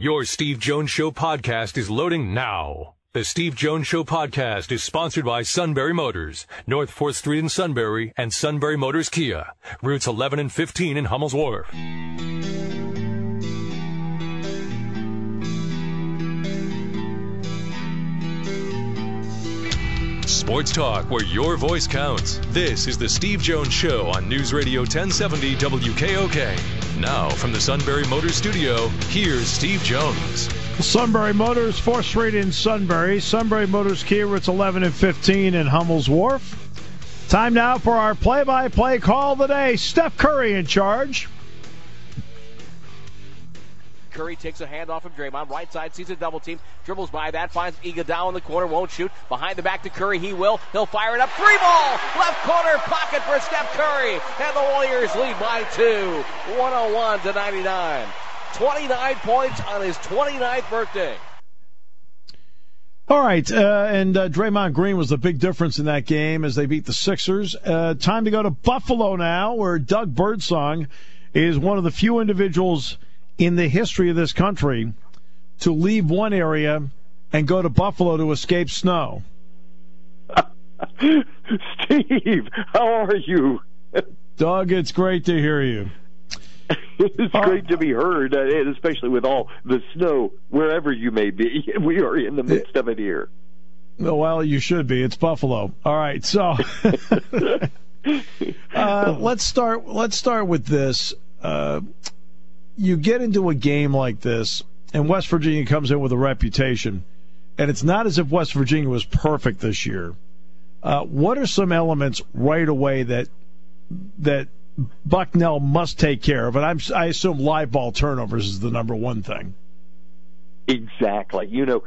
Your Steve Jones Show podcast is loading now. The Steve Jones Show podcast is sponsored by Sunbury Motors, North 4th Street in Sunbury, and Sunbury Motors Kia, routes 11 and 15 in Hummel's Wharf. Sports talk where your voice counts. This is the Steve Jones Show on News Radio 1070 WKOK. Now from the Sunbury Motors studio, here's Steve Jones. Sunbury Motors, 4th Street in Sunbury. Sunbury Motors Kia, routes 11 and 15 in Hummel's Wharf. Time now for our play-by-play call of the day. Steph Curry in charge. Curry takes a handoff from Draymond. Right side, sees a double team. Dribbles by that. Finds Iguodala in the corner. Won't shoot. Behind the back to Curry. He will. He'll fire it up. 3 ball. Left corner pocket for Steph Curry. And the Warriors lead by 2. 101-99. 29 points on his 29th birthday. All right, and Draymond Green was the big difference in that game as they beat the Sixers. Time to go to Buffalo now, where Doug Birdsong is one of the few individuals in the history of this country to leave one area and go to Buffalo to escape snow. Steve, how are you? Doug, it's great to hear you. It's great to be heard, especially with all the snow, wherever you may be. We are in the midst of it here. Well, you should be. It's Buffalo. All right, so let's start with this. You get into a game like this, and West Virginia comes in with a reputation, and it's not as if West Virginia was perfect this year. What are some elements right away that Bucknell must take care of? And I assume live ball turnovers is the number one thing. Exactly. You know,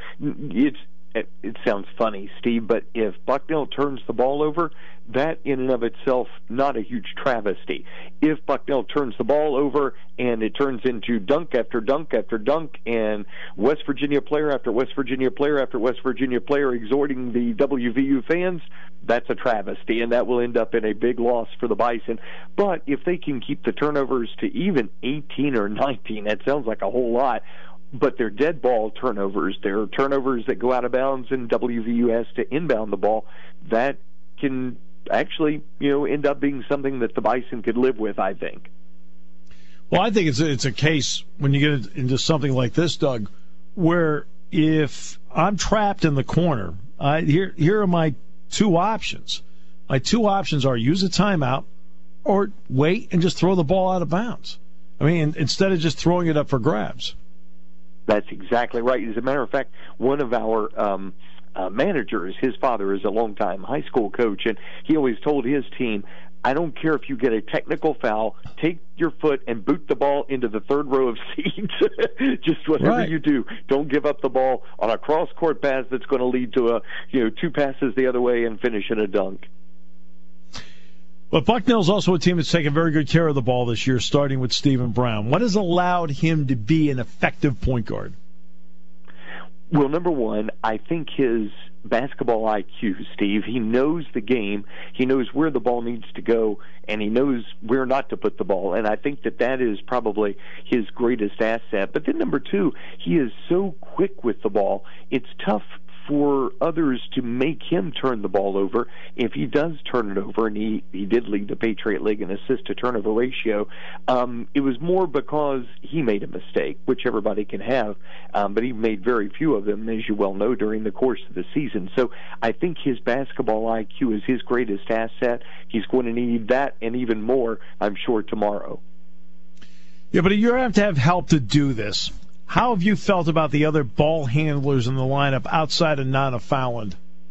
it sounds funny, Steve, but if Bucknell turns the ball over, that in and of itself, not a huge travesty. If Bucknell turns the ball over and it turns into dunk after dunk after dunk, and West Virginia player after West Virginia player after West Virginia player exhorting the WVU fans, that's a travesty, and that will end up in a big loss for the Bison. But if they can keep the turnovers to even 18 or 19, that sounds like a whole lot. But they're dead ball turnovers. They're turnovers that go out of bounds, and WVU has to inbound the ball. That can actually, end up being something that the Bison could live with, I think. Well, I think it's a case when you get into something like this, Doug, where if I'm trapped in the corner, here are my two options. My two options are use a timeout or wait and just throw the ball out of bounds. I mean, instead of just throwing it up for grabs. That's exactly right. As a matter of fact, one of our managers, his father is a longtime high school coach, and he always told his team, I don't care if you get a technical foul, take your foot and boot the ball into the third row of seats. Just whatever you do, don't give up the ball on a cross-court pass that's going to lead to two passes the other way and finish in a dunk. But Bucknell's also a team that's taken very good care of the ball this year, starting with Stephen Brown. What has allowed him to be an effective point guard? Well, number one, I think his basketball IQ, Steve. He knows the game. He knows where the ball needs to go, and he knows where not to put the ball. And I think that is probably his greatest asset. But then number two, he is so quick with the ball. It's tough for others to make him turn the ball over. If he does turn it over, and he did lead the Patriot League in assist-to-turnover ratio, it was more because he made a mistake, which everybody can have, but he made very few of them, as you well know, during the course of the season. So I think his basketball IQ is his greatest asset. He's going to need that and even more, I'm sure, tomorrow. Yeah, but you have to have help to do this. How have you felt about the other ball handlers in the lineup outside of Nana Fowland?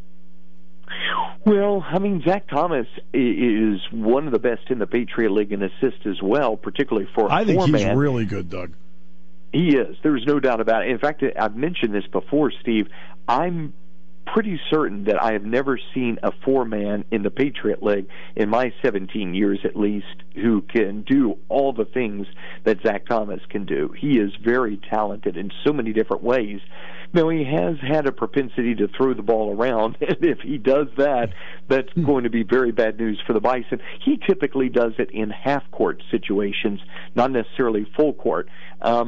Well, I mean, Zach Thomas is one of the best in the Patriot League in assists as well, particularly for a I think four-man. He's really good, Doug. He is. There's no doubt about it. In fact, I've mentioned this before, Steve. I'm pretty certain that I have never seen a four-man in the Patriot League in my 17 years at least who can do all the things that Zach Thomas can do. He is very talented in so many different ways. Now, he has had a propensity to throw the ball around, and if he does that, that's going to be very bad news for the Bison. He typically does it in half-court situations, not necessarily full court.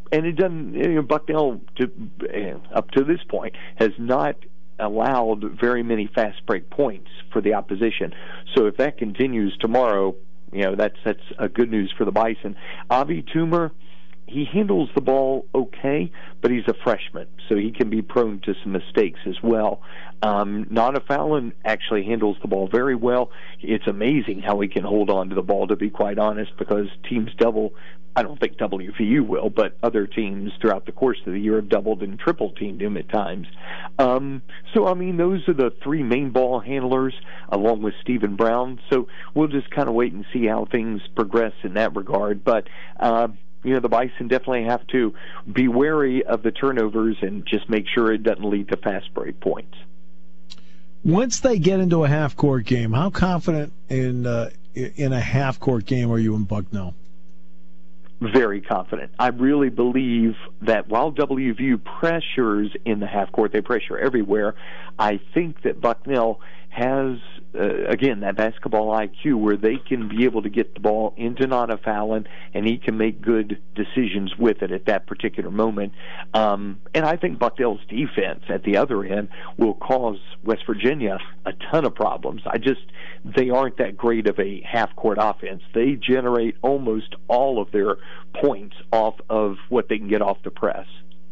And it doesn't. Bucknell, up to this point, has not allowed very many fast break points for the opposition. So if that continues tomorrow, that's a good news for the Bison. Avi Toomer, he handles the ball okay, but he's a freshman, so he can be prone to some mistakes as well. Nana Fallon actually handles the ball very well. It's amazing how he can hold on to the ball, to be quite honest, because teams double. I don't think WVU will, but other teams throughout the course of the year have doubled and triple-teamed him at times. Those are the three main ball handlers, along with Stephen Brown. So we'll just kind of wait and see how things progress in that regard. But the Bison definitely have to be wary of the turnovers and just make sure it doesn't lead to fast break points. Once they get into a half-court game, how confident in a half-court game are you in Bucknell? Very confident. I really believe that while WVU pressures in the half court, they pressure everywhere. I think that Bucknell has, again, that basketball IQ where they can be able to get the ball into Nana Fallon, and he can make good decisions with it at that particular moment. And I think Bucknell's defense at the other end will cause West Virginia a ton of problems. They aren't that great of a half-court offense. They generate almost all of their points off of what they can get off the press.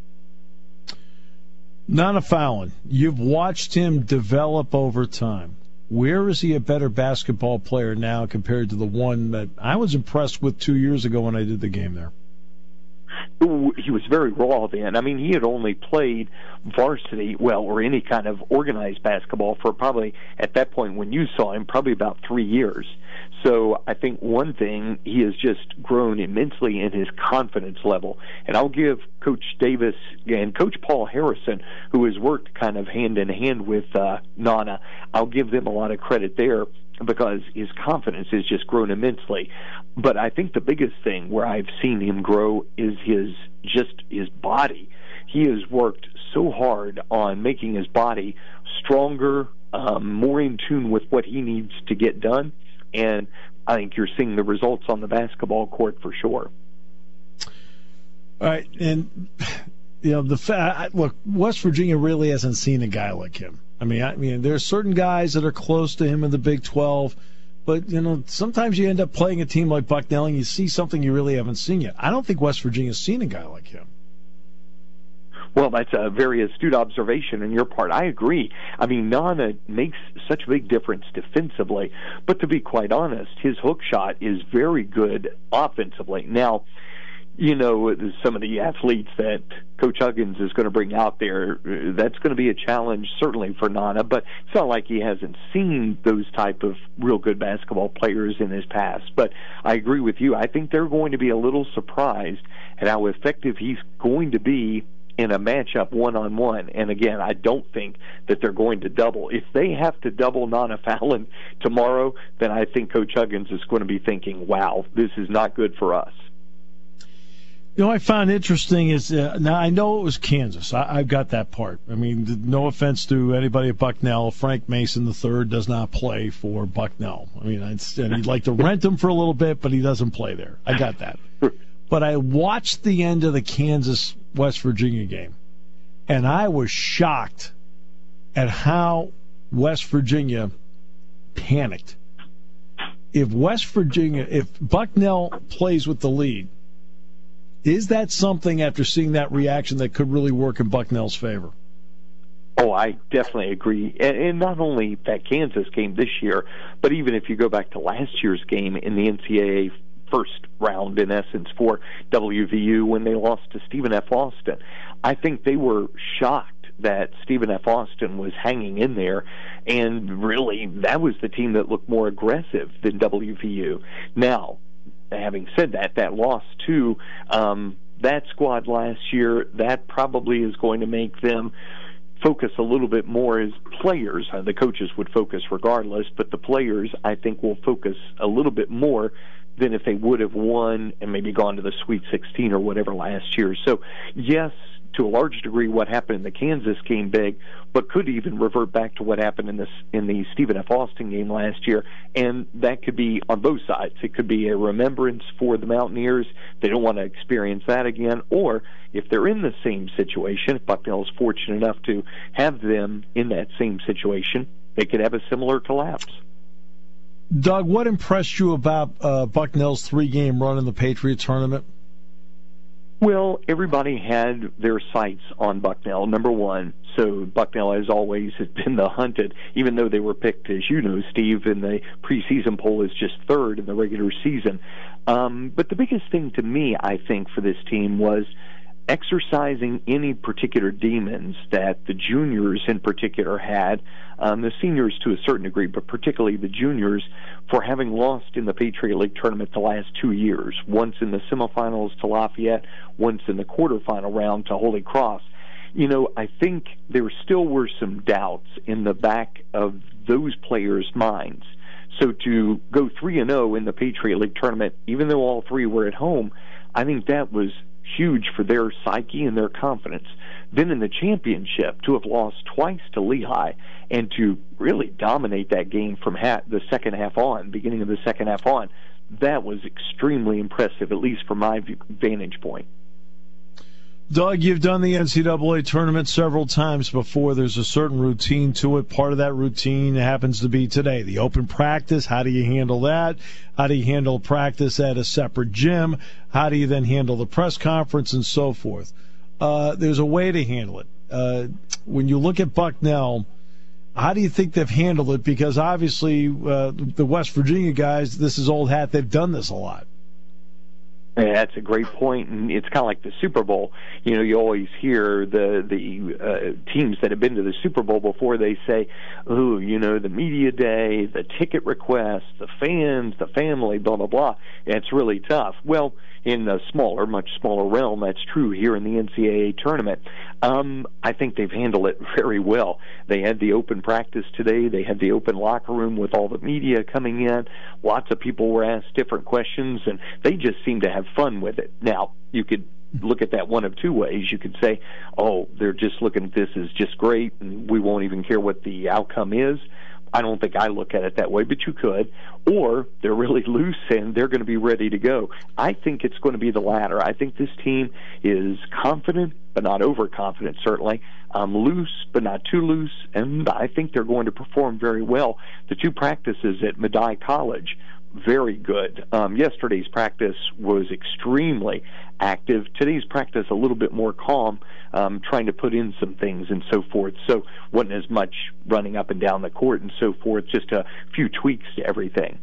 Nana Fallon, you've watched him develop over time. Where is he a better basketball player now compared to the one that I was impressed with 2 years ago when I did the game there? He was very raw then. He had only played varsity, or any kind of organized basketball for probably, at that point when you saw him, probably about 3 years. So I think one thing, he has just grown immensely in his confidence level. And I'll give Coach Davis and Coach Paul Harrison, who has worked kind of hand in hand with Nana, I'll give them a lot of credit there, because his confidence has just grown immensely. But I think the biggest thing where I've seen him grow is his body. He has worked so hard on making his body stronger, more in tune with what he needs to get done, and I think you're seeing the results on the basketball court for sure. All right, and look, West Virginia really hasn't seen a guy like him. I mean, there's certain guys that are close to him in the Big 12, but sometimes you end up playing a team like Bucknell and you see something you really haven't seen yet. I don't think West Virginia's seen a guy like him. Well, that's a very astute observation on your part. I agree. Nana makes such a big difference defensively, but to be quite honest, his hook shot is very good offensively. Now, some of the athletes that Coach Huggins is going to bring out there, that's going to be a challenge certainly for Nana, but it's not like he hasn't seen those type of real good basketball players in his past. But I agree with you. I think they're going to be a little surprised at how effective he's going to be in a matchup one-on-one. And again, I don't think that they're going to double. If they have to double Nana Fallon tomorrow, then I think Coach Huggins is going to be thinking, wow, this is not good for us. I found interesting is, now I know it was Kansas. I've got that part. No offense to anybody at Bucknell. Frank Mason III does not play for Bucknell. He'd like to rent him for a little bit, but he doesn't play there. I got that. But I watched the end of the Kansas-West Virginia game, and I was shocked at how West Virginia panicked. If Bucknell plays with the lead, is that something, after seeing that reaction, that could really work in Bucknell's favor? Oh, I definitely agree. And not only that Kansas game this year, but even if you go back to last year's game in the NCAA first round, in essence, for WVU when they lost to Stephen F. Austin, I think they were shocked that Stephen F. Austin was hanging in there, and really that was the team that looked more aggressive than WVU. Now, having said that, that loss to that squad last year, that probably is going to make them focus a little bit more as players. The coaches would focus regardless, but the players, I think, will focus a little bit more than if they would have won and maybe gone to the Sweet 16 or whatever last year. So, yes, to a large degree what happened in the Kansas game big, but could even revert back to what happened in the Stephen F. Austin game last year, and that could be on both sides. It could be a remembrance for the Mountaineers. They don't want to experience that again, or if they're in the same situation, if Bucknell is fortunate enough to have them in that same situation, they could have a similar collapse. Doug, what impressed you about Bucknell's 3-game run in the Patriot tournament? Well, everybody had their sights on Bucknell, number one. So Bucknell, as always, has been the hunted, even though they were picked, as you know, Steve, in the preseason poll as just third in the regular season. But the biggest thing to me, I think, for this team was exercising any particular demons that the juniors in particular had, the seniors to a certain degree, but particularly the juniors, for having lost in the Patriot League tournament the last 2 years, once in the semifinals to Lafayette, once in the quarterfinal round to Holy Cross. You know, I think there still were some doubts in the back of those players' minds. So to go 3-0 in the Patriot League tournament, even though all three were at home, I think that was huge for their psyche and their confidence. Then in the championship, to have lost twice to Lehigh and to really dominate that game from the second half on, beginning of the second half on, that was extremely impressive, at least from my vantage point. Doug, you've done the NCAA tournament several times before. There's a certain routine to it. Part of that routine happens to be today, the open practice. How do you handle that? How do you handle practice at a separate gym? How do you then handle the press conference and so forth? There's a way to handle it. When you look at Bucknell, how do you think they've handled it? Because obviously the West Virginia guys, this is old hat. They've done this a lot. Yeah, that's a great point, and it's kind of like the Super Bowl. You know, you always hear the teams that have been to the Super Bowl before, they say, "Ooh, you know, the media day, the ticket requests, the fans, the family, blah blah blah." And it's really tough. Well, in a much smaller realm, that's true here in the NCAA tournament. I think they've handled it very well. They had the open practice today. They had the open locker room with all the media coming in. Lots of people were asked different questions, and they just seemed to have fun with it. Now, you could look at that one of two ways. You could say, oh, they're just looking at this as just great, and we won't even care what the outcome is. I don't think I look at it that way, but you could. Or they're really loose and they're going to be ready to go. I think it's going to be the latter. I think this team is confident, but not overconfident, certainly. Loose, but not too loose, and I think they're going to perform very well. The two practices at Medaille College, very good. Yesterday's practice was extremely active. Today's practice a little bit more calm, trying to put in some things and so forth. So wasn't as much running up and down the court and so forth, just a few tweaks to everything.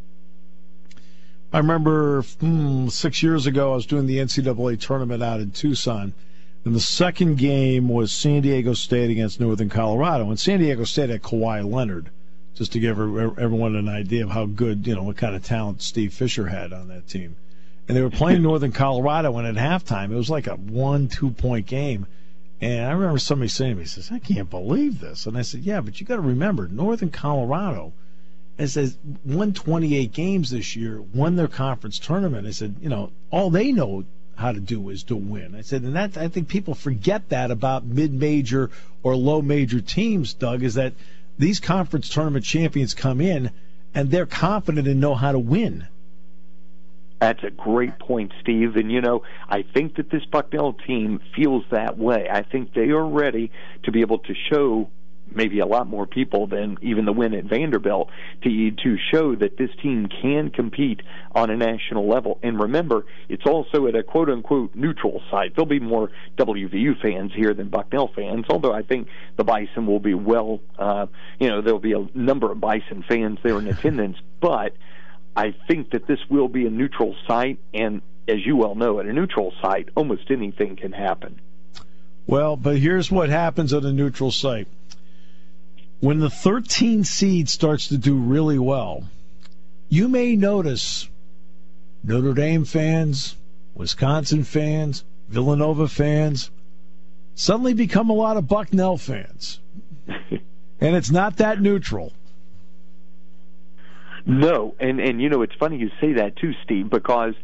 I remember 6 years ago I was doing the NCAA tournament out in Tucson, and the second game was San Diego State against Northern Colorado. And San Diego State had Kawhi Leonard, just to give everyone an idea of how good, what kind of talent Steve Fisher had on that team. And they were playing Northern Colorado, and at halftime, it was like a 1-2 point game. And I remember somebody saying to me, he says, I can't believe this. And I said, yeah, but you got to remember, Northern Colorado has won 28 games this year, won their conference tournament. I said, all they know how to do is to win. I said, and that, I think people forget that about mid-major or low-major teams, Doug, is that these conference tournament champions come in and they're confident and know how to win. That's a great point, Steve. And, I think that this Bucknell team feels that way. I think they are ready to be able to show maybe a lot more people than even the win at Vanderbilt to show that this team can compete on a national level. And remember, it's also at a quote-unquote neutral site. There'll be more WVU fans here than Bucknell fans, although I think the Bison will be there'll be a number of Bison fans there in attendance. But I think that this will be a neutral site, and as you well know, at a neutral site, almost anything can happen. Well, but here's what happens at a neutral site. When the 13 seed starts to do really well, you may notice Notre Dame fans, Wisconsin fans, Villanova fans suddenly become a lot of Bucknell fans. And it's not that neutral. No, and it's funny you say that too, Steve, because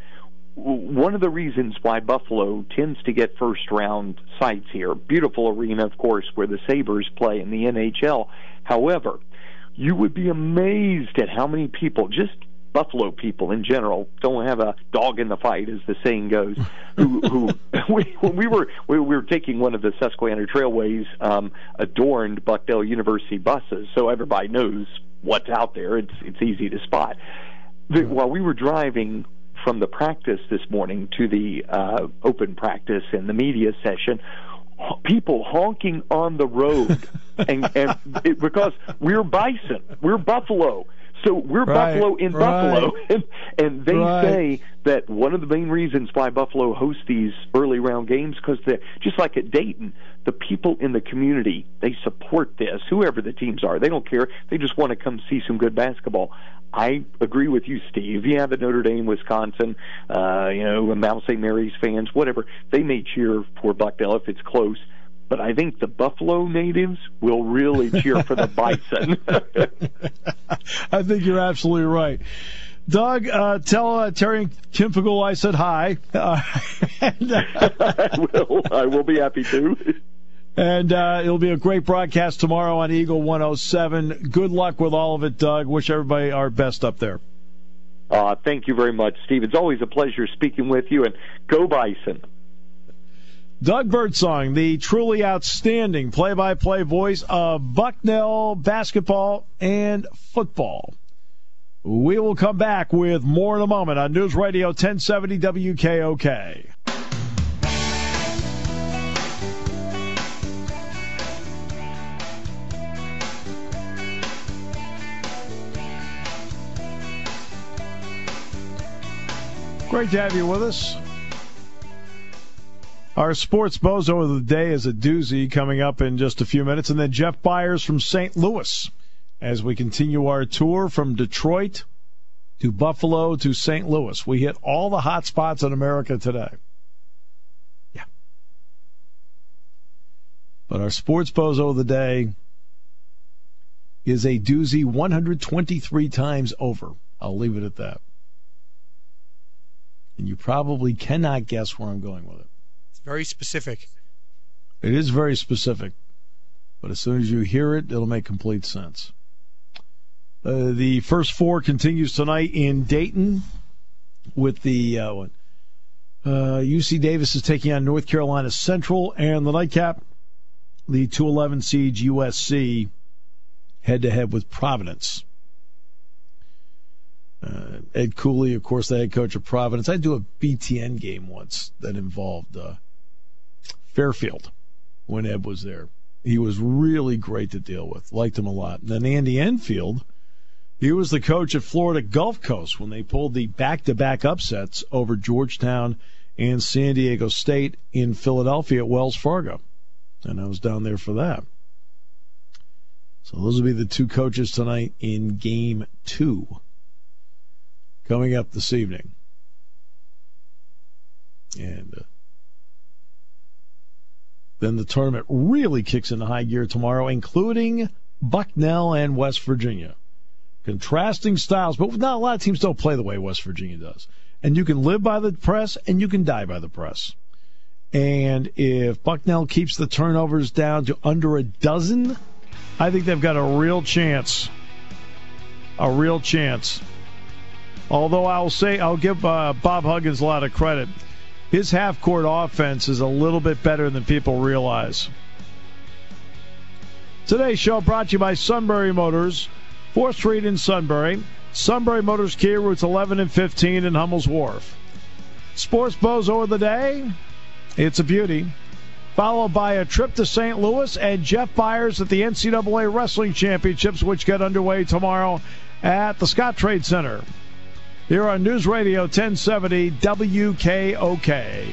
one of the reasons why Buffalo tends to get first-round sites here, beautiful arena, of course, where the Sabres play in the NHL. However, you would be amazed at how many people, just Buffalo people in general, don't have a dog in the fight, as the saying goes. When we were taking one of the Susquehanna Trailways adorned Bucknell University buses, so everybody knows what's out there. It's easy to spot. While we were driving from the practice this morning to the open practice and the media session, people honking on the road, because we're Bison, we're Buffalo. So we're Buffalo in Buffalo, and they say that one of the main reasons why Buffalo hosts these early round games, because just like at Dayton, the people in the community, they support this, whoever the teams are. They don't care. They just want to come see some good basketball. I agree with you, Steve. Yeah, the Notre Dame, Wisconsin, Mount St. Mary's fans, whatever, they may cheer for Bucknell if it's close. But I think the Buffalo natives will really cheer for the Bison. I think you're absolutely right. Doug, tell Terry Kimfagel I said hi. I will be happy to. And it'll be a great broadcast tomorrow on Eagle 107. Good luck with all of it, Doug. Wish everybody our best up there. Thank you very much, Steve. It's always a pleasure speaking with you, and go Bison. Doug Birdsong, the truly outstanding play-by-play voice of Bucknell basketball and football. We will come back with more in a moment on News Radio 1070 WKOK. Great to have you with us. Our sports bozo of the day is a doozy coming up in just a few minutes. And then Jeff Byers from St. Louis as we continue our tour from Detroit to Buffalo to St. Louis. We hit all the hot spots in America today. Yeah. But our sports bozo of the day is a doozy 123 times over. I'll leave it at that. And you probably cannot guess where I'm going with it. Very specific. It is very specific. But as soon as you hear it, it'll make complete sense. The first four continues tonight in Dayton with the UC Davis is taking on North Carolina Central, and the nightcap, the 2-11 seed USC head-to-head with Providence. Ed Cooley, of course, the head coach of Providence. I do a BTN game once that involved Fairfield when Ed was there. He was really great to deal with. Liked him a lot. Then Andy Enfield, he was the coach at Florida Gulf Coast when they pulled the back-to-back upsets over Georgetown and San Diego State in Philadelphia at Wells Fargo. And I was down there for that. So those will be the two coaches tonight in Game 2. Coming up this evening. And then the tournament really kicks into high gear tomorrow, including Bucknell and West Virginia. Contrasting styles, but not a lot of teams don't play the way West Virginia does. And you can live by the press, and you can die by the press. And if Bucknell keeps the turnovers down to under a dozen, I think they've got a real chance. A real chance. Although I'll give Bob Huggins a lot of credit. His half-court offense is a little bit better than people realize. Today's show brought to you by Sunbury Motors, 4th Street in Sunbury. Sunbury Motors Kia, routes 11 and 15 in Hummel's Wharf. Sports Bozo of the day, it's a beauty. Followed by a trip to St. Louis and Jeff Byers at the NCAA Wrestling Championships, which get underway tomorrow at the Scottrade Center. Here on News Radio 1070 WKOK.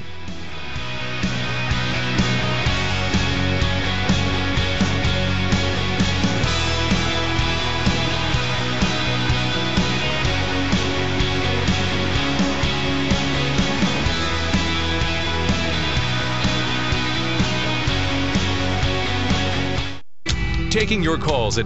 Taking your calls at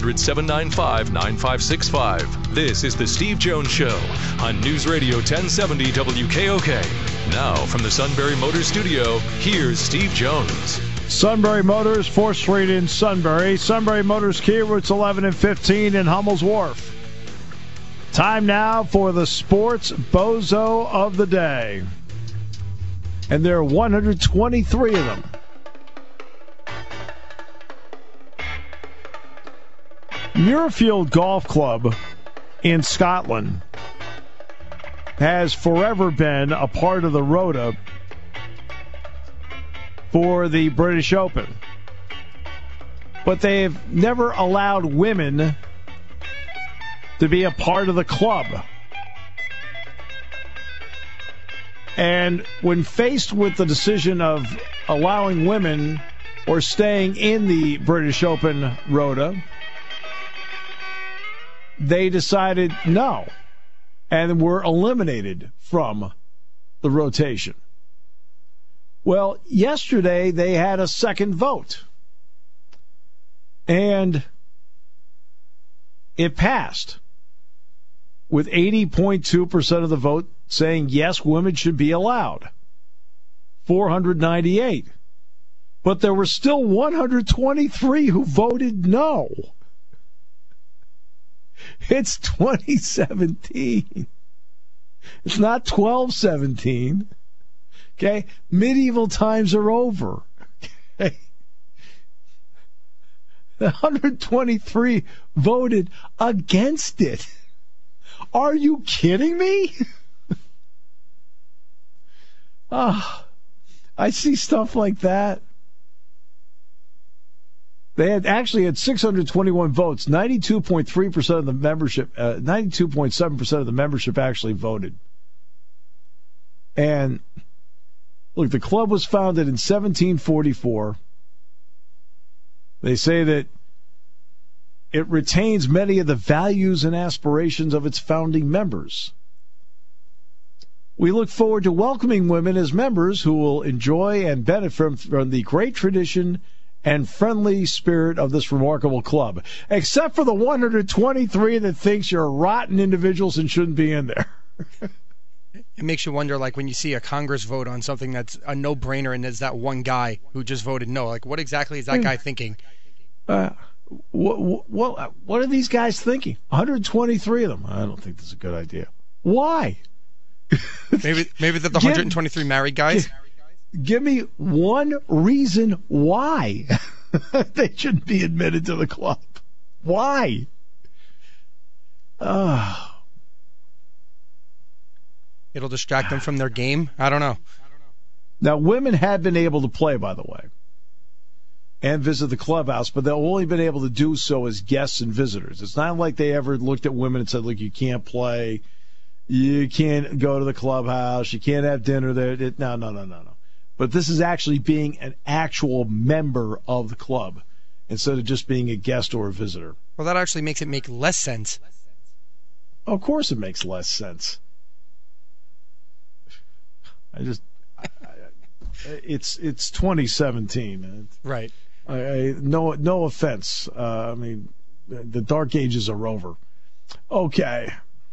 800-795-9565. This is The Steve Jones Show on News Radio 1070 WKOK. Now, from the Sunbury Motors Studio, here's Steve Jones. Sunbury Motors, 4th Street in Sunbury. Sunbury Motors Kia, routes 11 and 15 in Hummel's Wharf. Time now for the Sports Bozo of the Day. And there are 123 of them. Muirfield Golf Club in Scotland has forever been a part of the rota for the British Open. But they've never allowed women to be a part of the club. And when faced with the decision of allowing women or staying in the British Open rota, they decided no, and were eliminated from the rotation. Well, yesterday they had a second vote, and it passed with 80.2% of the vote saying yes, women should be allowed. 498. But there were still 123 who voted no. It's 2017. It's not 1217. Okay? Medieval times are over. Okay? 123 voted against it. Are you kidding me? I see stuff like that. They had 621 votes. 92.3% of the membership, 92.7% of the membership actually voted. And look, the club was founded in 1744. They say that it retains many of the values and aspirations of its founding members. We look forward to welcoming women as members who will enjoy and benefit from the great tradition and friendly spirit of this remarkable club, except for the 123 that thinks you're rotten individuals and shouldn't be in there. It makes you wonder, like, when you see a Congress vote on something that's a no-brainer and there's that one guy who just voted no. Like, what exactly is that guy thinking? What are these guys thinking? 123 of them. I don't think this is a good idea. Why? Maybe they're the 123 married guys. Give me one reason why they shouldn't be admitted to the club. Why? It'll distract them from their game? I don't know. Now, women have been able to play, by the way, and visit the clubhouse, but they've only been able to do so as guests and visitors. It's not like they ever looked at women and said, look, you can't play, you can't go to the clubhouse, you can't have dinner there. No. But this is actually being an actual member of the club instead of just being a guest or a visitor. Well, that actually makes it make less sense. Of course it makes less sense. It's 2017. Right. No offense. I mean, the dark ages are over. Okay.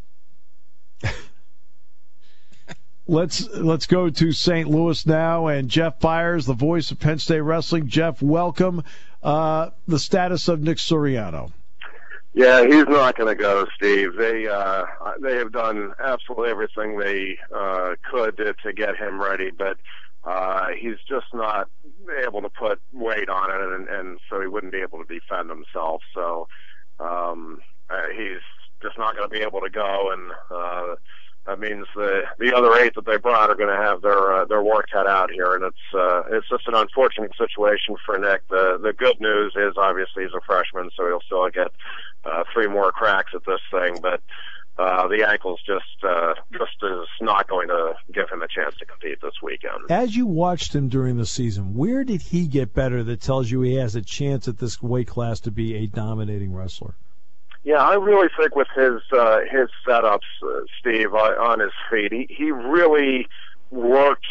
Let's go to St. Louis now, and Jeff Byers, the voice of Penn State Wrestling. Jeff, welcome. The status of Nick Suriano. Yeah, he's not going to go, Steve. They have done absolutely everything they could to get him ready, but he's just not able to put weight on it, and so he wouldn't be able to defend himself. So he's just not going to be able to go, and that means the other 8 that they brought are going to have their work cut out here, and it's just an unfortunate situation for Nick. The good news is obviously he's a freshman, so he'll still get 3 more cracks at this thing, but the ankle's just is not going to give him a chance to compete this weekend. As you watched him during the season, where did he get better that tells you he has a chance at this weight class to be a dominating wrestler? Yeah, I really think with his setups, Steve, on his feet, he really worked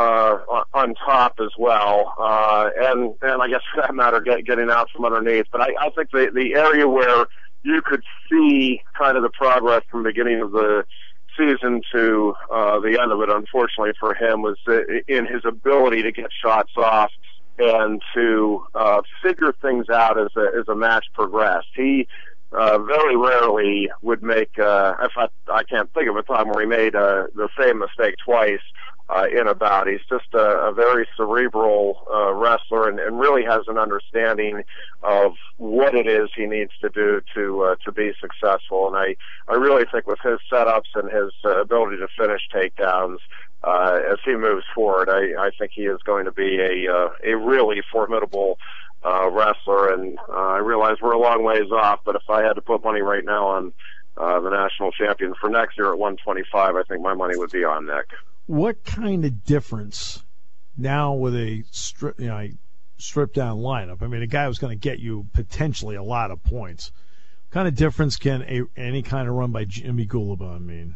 on top as well, and I guess for that matter, getting out from underneath. But I think the area where you could see kind of the progress from the beginning of the season to the end of it, unfortunately for him, was in his ability to get shots off and to figure things out as a match progressed. He very rarely would make, in fact, I can't think of a time where he made the same mistake twice in a bout. He's just a very cerebral wrestler and really has an understanding of what it is he needs to do to be successful. And I really think with his setups and his ability to finish takedowns, as he moves forward, I think he is going to be a really formidable wrestler. And I realize we're a long ways off, but if I had to put money right now on the national champion for next year at 125, I think my money would be on Nick. What kind of difference now with a stripped down lineup? I mean, a guy who's going to get you potentially a lot of points. What kind of difference can any kind of run by Jimmy Gulibon mean?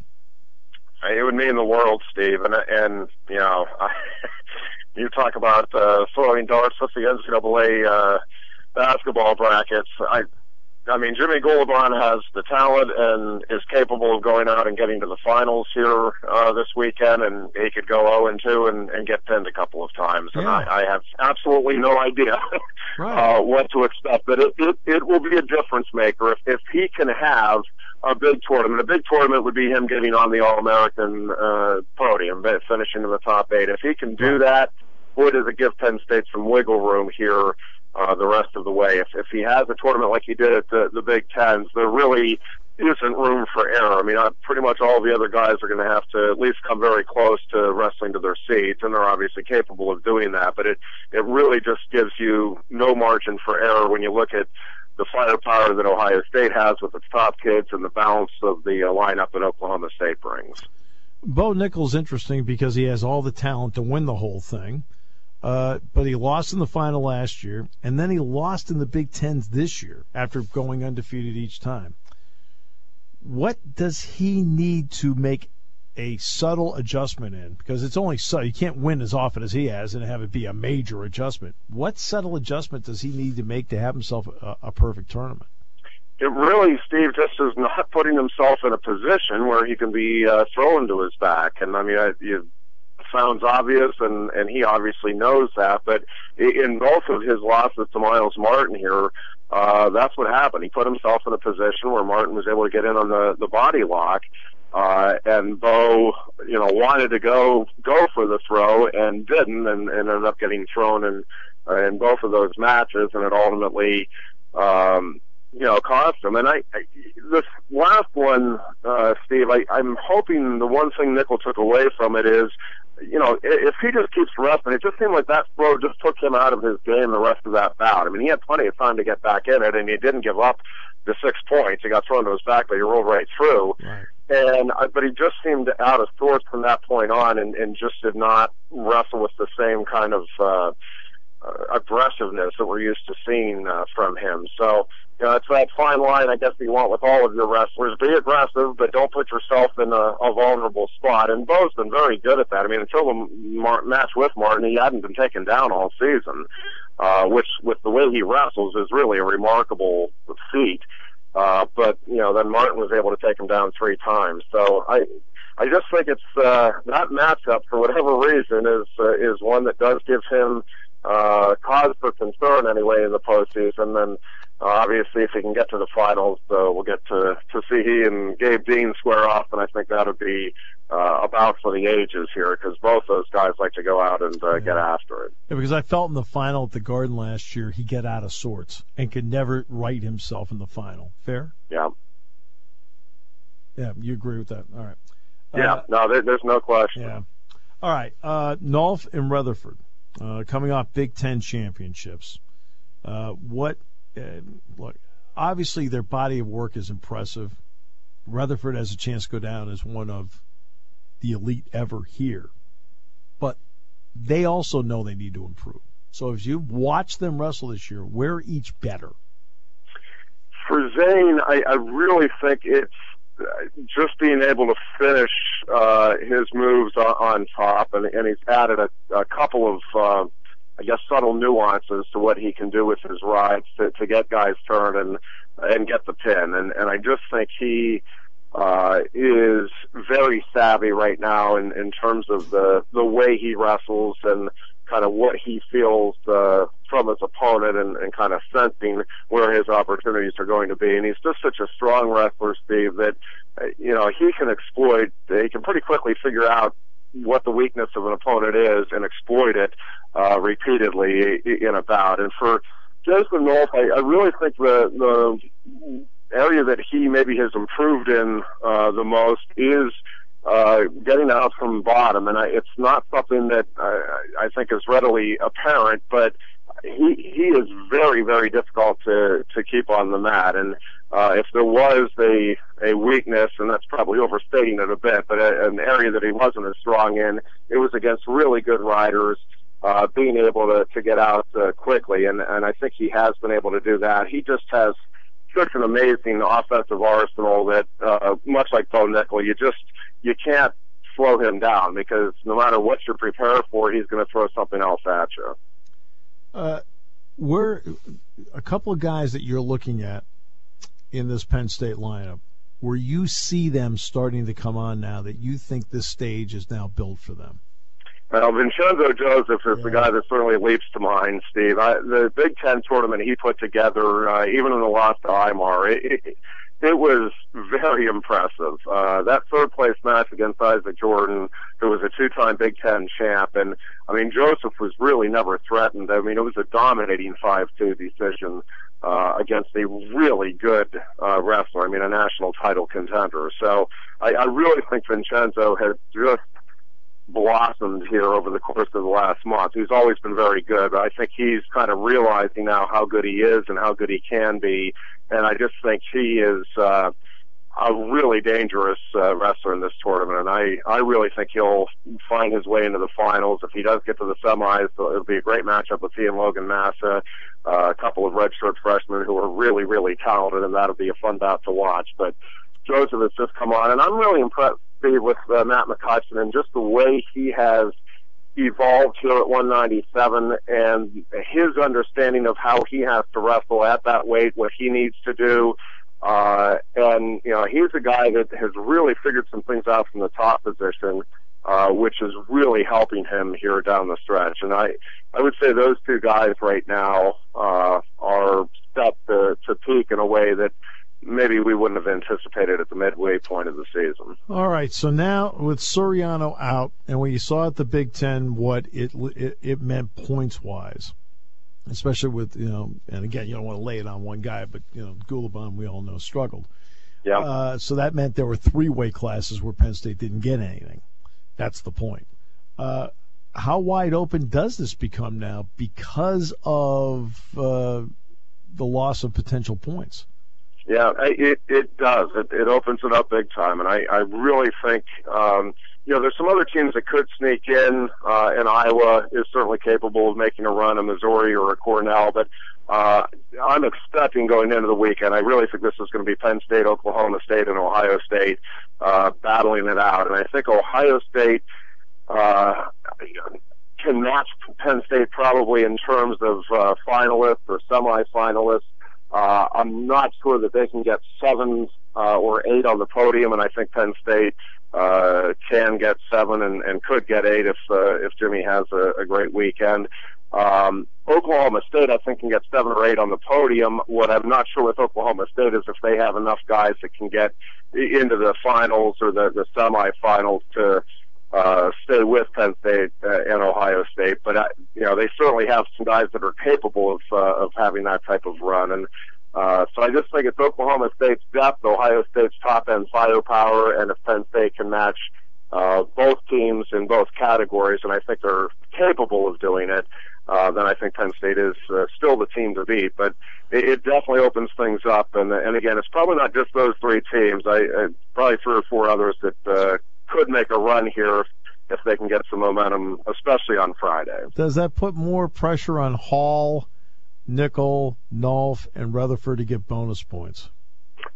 It would mean the world, Steve. And you know, you talk about throwing darts with the NCAA basketball brackets. I mean, Jimmy Gulibon has the talent and is capable of going out and getting to the finals here this weekend, and he could go 0-2 and get pinned a couple of times. And yeah. I have absolutely no idea right. What to expect. But it will be a difference maker if he can have a big tournament. A big tournament would be him getting on the All-American podium, finishing in the top 8. If he can do that, boy, does it give Penn State some wiggle room here the rest of the way. If he has a tournament like he did at the Big Tens, there really isn't room for error. I mean, pretty much all the other guys are going to have to at least come very close to wrestling to their seats, and they're obviously capable of doing that. But it really just gives you no margin for error when you look at the firepower that Ohio State has with its top kids and the balance of the lineup that Oklahoma State brings. Bo Nickel's interesting because he has all the talent to win the whole thing. But he lost in the final last year, and then he lost in the Big Tens this year after going undefeated each time. What does he need to make a subtle adjustment in? Because it's only subtle. You can't win as often as he has and have it be a major adjustment. What subtle adjustment does he need to make to have himself a perfect tournament? It really, Steve, just is not putting himself in a position where he can be thrown to his back. And, I mean, it sounds obvious, and he obviously knows that. But in both of his losses to Miles Martin here, that's what happened. He put himself in a position where Martin was able to get in on the body lock. And Bo, wanted to go for the throw and didn't, and ended up getting thrown in both of those matches, and it ultimately, cost him. And this last one, Steve, I'm hoping the one thing Nickel took away from it is, if he just keeps wrestling, it just seemed like that throw just took him out of his game the rest of that bout. I mean, he had plenty of time to get back in it, and he didn't give up the 6 points. He got thrown to his back, but he rolled right through. Right. But he just seemed out of sorts from that point on, and just did not wrestle with the same kind of aggressiveness that we're used to seeing from him. So, it's that fine line, I guess, that you want with all of your wrestlers. Be aggressive, but don't put yourself in a vulnerable spot. And Bo's been very good at that. I mean, until the match with Martin, he hadn't been taken down all season, which, with the way he wrestles, is really a remarkable feat. But then Martin was able to take him down 3 times. So I just think it's that matchup, for whatever reason, is one that does give him cause for concern anyway in the postseason. Then obviously, if he can get to the finals, we'll get to see he and Gabe Dean square off, and I think that would be about for the ages here, because both those guys like to go out and get after it. Yeah, because I felt in the final at the Garden last year, he got out of sorts and could never right himself in the final. Fair? Yeah. Yeah, you agree with that. All right. Yeah, there's no question. Yeah. All right. Nolf and Rutherford, coming off Big Ten championships. Look, obviously their body of work is impressive. Rutherford has a chance to go down as one of the elite ever here. But they also know they need to improve. So if you watch them wrestle this year, where each better? For Zane, I really think it's just being able to finish his moves on top, and he's added a couple of, I guess, subtle nuances to what he can do with his rides to get guys turned and get the pin. And I just think he is very savvy right now in terms of the way he wrestles and kind of what he feels from his opponent and kind of sensing where his opportunities are going to be. And he's just such a strong wrestler, Steve, that he can exploit. He can pretty quickly figure out what the weakness of an opponent is and exploit it repeatedly in a bout. And for Joseph Nolf, I really think the area that he maybe has improved in the most is getting out from bottom, and it's not something that I think is readily apparent, but he is very, very difficult to keep on the mat. And if there was a weakness, and that's probably overstating it a bit, but an area that he wasn't as strong in, it was against really good riders, being able to get out quickly, and I think he has been able to do that. He just has such an amazing offensive arsenal that, much like Bo Nickel, you can't slow him down, because no matter what you're prepared for, he's going to throw something else at you. We're a couple of guys that you're looking at in this Penn State lineup, where you see them starting to come on now, that you think this stage is now built for them. Well, Vincenzo Joseph is the guy that certainly leaps to mind, Steve. The Big Ten tournament he put together, even in the loss to Aymar, it was very impressive. That third-place match against Isaac Jordan, who was a two-time Big Ten champ, and, I mean, Joseph was really never threatened. I mean, it was a dominating 5-2 decision against a really good wrestler, I mean, a national title contender. So I really think Vincenzo has just blossomed here over the course of the last month. He's always been very good, but I think he's kind of realizing now how good he is and how good he can be, and I just think he is a really dangerous wrestler in this tournament, and I really think he'll find his way into the finals. If he does get to the semis, it'll be a great matchup with he and Logan Massa, a couple of redshirt freshmen who are really, really talented, and that'll be a fun bout to watch. But Joseph has just come on, and I'm really impressed, Steve, with Matt McCutcheon and just the way he has evolved here at 197 and his understanding of how he has to wrestle at that weight, what he needs to do. And, he's a guy that has really figured some things out from the top position, which is really helping him here down the stretch. And I would say those two guys right now are set to peak in a way that maybe we wouldn't have anticipated at the midway point of the season. All right, so now with Soriano out, and when you saw at the Big Ten what it meant points-wise, especially with, and again, you don't want to lay it on one guy, but, Gulabon, we all know, struggled. Yeah. So that meant there were 3 weight classes where Penn State didn't get anything. That's the point. How wide open does this become now because of the loss of potential points? Yeah, it does. It opens it up big time, and I really think there's some other teams that could sneak in, and Iowa is certainly capable of making a run, a Missouri or a Cornell, but I'm expecting going into the weekend, I really think this is going to be Penn State, Oklahoma State, and Ohio State battling it out, and I think Ohio State can match Penn State probably in terms of finalists or semifinalists. I'm not sure that they can get 7 or 8 on the podium, and I think Penn State can get 7 and could get 8 if Jimmy has a great weekend. Oklahoma State, I think, can get 7 or 8 on the podium. What I'm not sure with Oklahoma State is if they have enough guys that can get into the finals or the semifinals to stay with Penn State and Ohio State, but they certainly have some guys that are capable of having that type of run, and so I just think it's Oklahoma State's depth, Ohio State's top end firepower, and if Penn State can match both teams in both categories, and I think they're capable of doing it, then I think Penn State is still the team to beat. But it definitely opens things up, and again, it's probably not just those 3 teams. Probably 3 or 4 others that could make a run here if they can get some momentum, especially on Friday. Does that put more pressure on Hall, Nickel, Nolf, and Rutherford to get bonus points?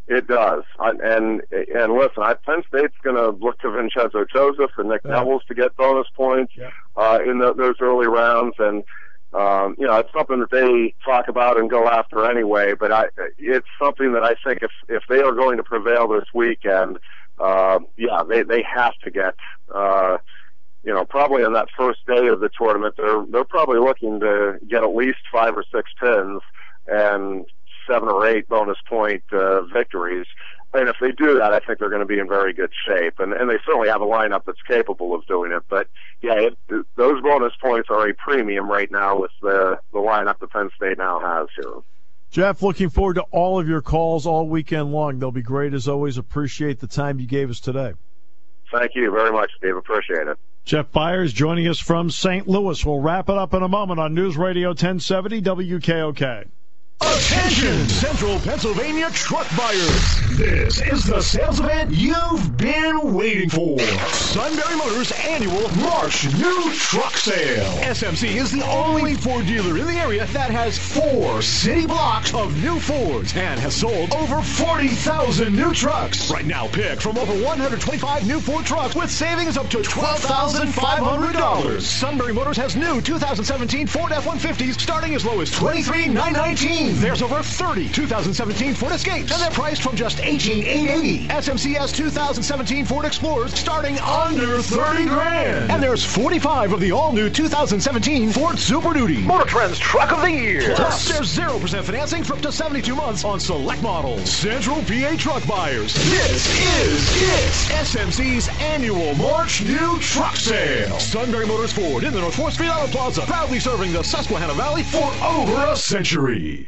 It does. And listen, Penn State's going to look to Vincenzo Joseph and Nick Nevels to get bonus points in those early rounds. And, it's something that they talk about and go after anyway. But it's something that I think if they are going to prevail this weekend, they have to get, probably on that first day of the tournament, they're probably looking to get at least 5 or 6 pins and 7 or 8 bonus point victories. And if they do that, I think they're going to be in very good shape. And they certainly have a lineup that's capable of doing it. But, those bonus points are a premium right now with the lineup that Penn State now has here. Jeff, looking forward to all of your calls all weekend long. They'll be great as always. Appreciate the time you gave us today. Thank you very much, Steve. Appreciate it. Jeff Byers joining us from St. Louis. We'll wrap it up in a moment on News Radio 1070 WKOK. Attention, Central Pennsylvania truck buyers. This is the sales event you've been waiting for. Sunbury Motors Annual March New Truck Sale. SMC is the only Ford dealer in the area that has 4 city blocks of new Fords and has sold over 40,000 new trucks. Right now, pick from over 125 new Ford trucks with savings up to $12,500. Sunbury Motors has new 2017 Ford F-150s starting as low as $23,919. There's over 30 2017 Ford Escapes, and they're priced from just $18,880. SMC has 2017 Ford Explorers starting under $30,000. And there's 45 of the all-new 2017 Ford Super Duty. Motor Trend's Truck of the Year. Plus, there's 0% financing for up to 72 months on select models. Central PA truck buyers, this is it. SMC's annual March New Truck Sale. Sunbury Motors Ford in the North 4th Street Auto Plaza, proudly serving the Susquehanna Valley for over a century.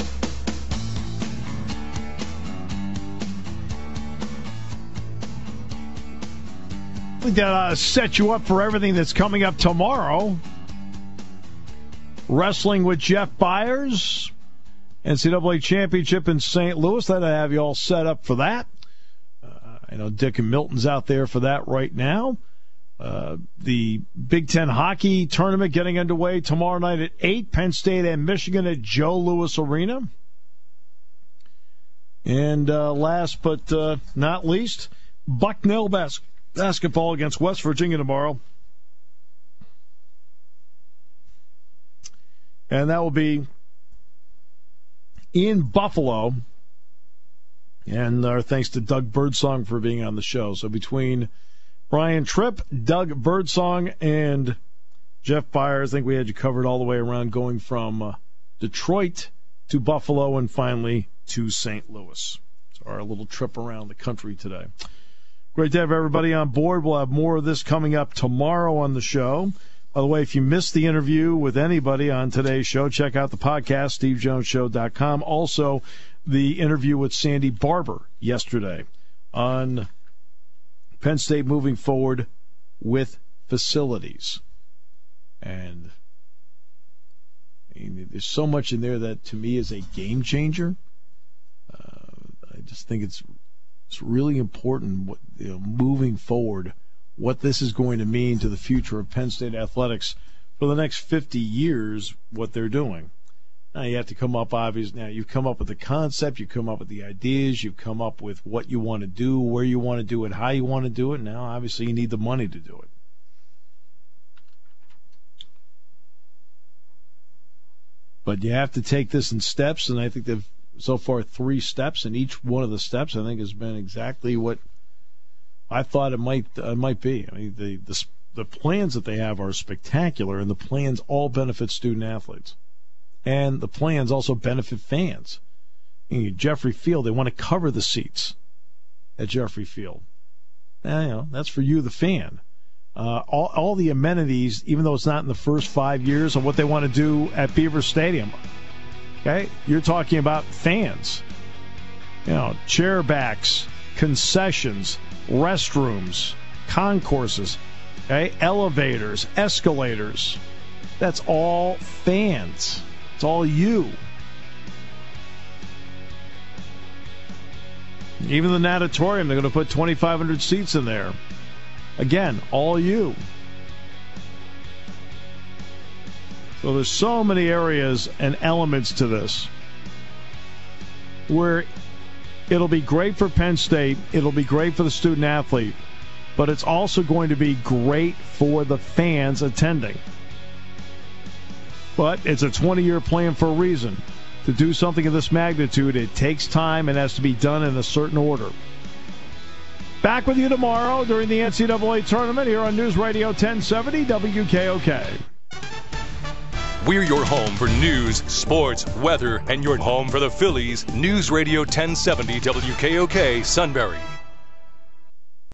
I think that set you up for everything that's coming up tomorrow. Wrestling with Jeff Byers, NCAA Championship in St. Louis. That'll have you all set up for that. I know Dick and Milton's out there for that right now. The Big Ten hockey tournament getting underway tomorrow night at 8. Penn State and Michigan at Joe Louis Arena. And last but not least, Bucknell basketball against West Virginia tomorrow. And that will be in Buffalo. And our thanks to Doug Birdsong for being on the show. So between Brian Tripp, Doug Birdsong, and Jeff Byers, I think we had you covered all the way around, going from Detroit to Buffalo and finally to St. Louis. So our little trip around the country today. Great to have everybody on board. We'll have more of this coming up tomorrow on the show. By the way, if you missed the interview with anybody on today's show, check out the podcast, stevejonesshow.com. Also, the interview with Sandy Barber yesterday on Penn State moving forward with facilities. And there's so much in there that, to me, is a game changer. I just think it's really important, moving forward, what this is going to mean to the future of Penn State athletics for the next 50 years, what they're doing. Now, you have to come up, obviously. Now, you've come up with the concept, you've come up with the ideas, you've come up with what you want to do, where you want to do it, how you want to do it. Now, obviously, you need the money to do it. But you have to take this in steps, and I think they've so far 3 steps, and each one of the steps, I think, has been exactly what I thought it might be. I mean, the plans that they have are spectacular, and the plans all benefit student athletes. And the plans also benefit fans. Jeffrey Field, they want to cover the seats at Jeffrey Field. That's for you, the fan. All the amenities, even though it's not in the first 5 years of what they want to do at Beaver Stadium. Okay, you're talking about fans. Chair backs, concessions, restrooms, concourses, okay, elevators, escalators. That's all fans. It's all you. Even the natatorium, they're going to put 2,500 seats in there. Again, all you. So there's so many areas and elements to this where It'll be great for Penn State. It'll be great for the student athlete. But it's also going to be great for the fans attending. But it's a 20-year plan for a reason. To do something of this magnitude, it takes time and has to be done in a certain order. Back with you tomorrow during the NCAA tournament here on News Radio 1070 WKOK. We're your home for news, sports, weather, and your home for the Phillies. News Radio 1070 WKOK Sunbury.